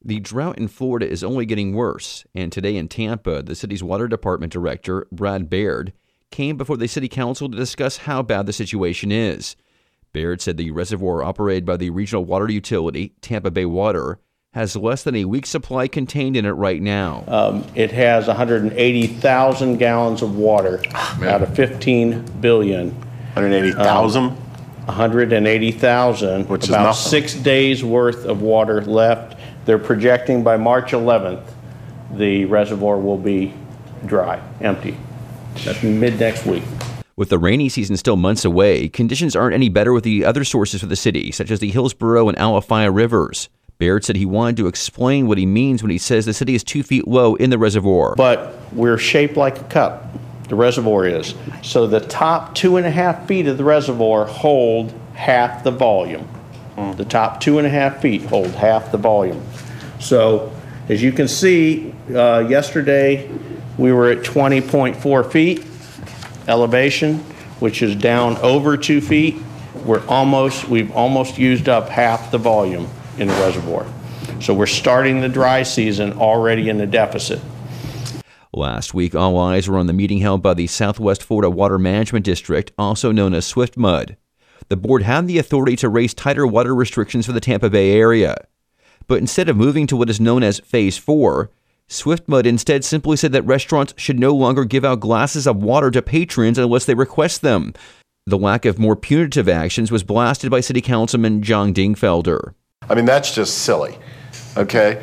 The drought in Florida is only getting worse, and today in Tampa, the city's water department director, Brad Baird, came before the city council to discuss how bad the situation is. Baird said the reservoir operated by the regional water utility, Tampa Bay Water, has less than a week's supply contained in it right now. It has 180,000 gallons of water out of 15 billion. 180,000? 180,000, which is about nothing. 6 days worth of water left. They're projecting by March 11th, the reservoir will be dry, empty. That's mid next week. With the rainy season still months away, conditions aren't any better with the other sources for the city, such as the Hillsborough and Alafaya rivers. Baird said he wanted to explain what he means when he says the city is 2 feet low in the reservoir. But we're shaped like a cup, the reservoir is. So the top 2.5 feet of the reservoir hold half the volume. The top 2.5 feet hold half the volume. So as you can see, yesterday we were at 20.4 feet elevation, which is down over 2 feet. We've almost used up half the volume in the reservoir. So we're starting the dry season already in a deficit. Last week, all eyes were on the meeting held by the Southwest Florida Water Management District, also known as SwiftMud. The board had the authority to raise tighter water restrictions for the Tampa Bay area. But instead of moving to what is known as Phase 4, SwiftMud instead simply said that restaurants should no longer give out glasses of water to patrons unless they request them. The lack of more punitive actions was blasted by City Councilman John Dingfelder. I mean, that's just silly, okay?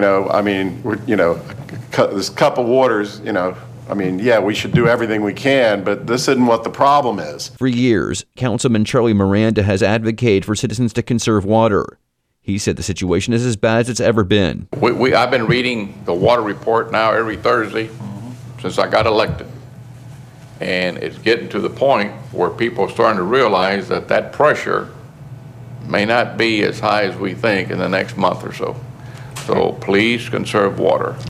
This cup of waters, we should do everything we can, but this isn't what the problem is. For years, Councilman Charlie Miranda has advocated for citizens to conserve water. He said the situation is as bad as it's ever been. I've been reading the water report now every Thursday since I got elected. And it's getting to the point where people are starting to realize that pressure may not be as high as we think in the next month or so. So please conserve water.